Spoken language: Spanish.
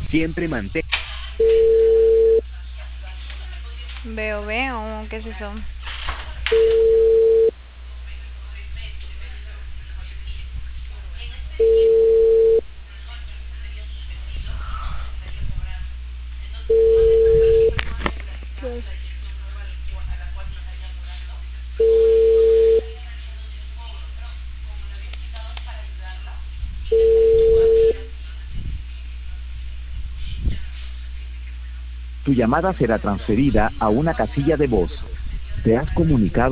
Siempre mantén. Veo, ¿qué es eso? Tu llamada será transferida a una casilla de voz. Te has comunicado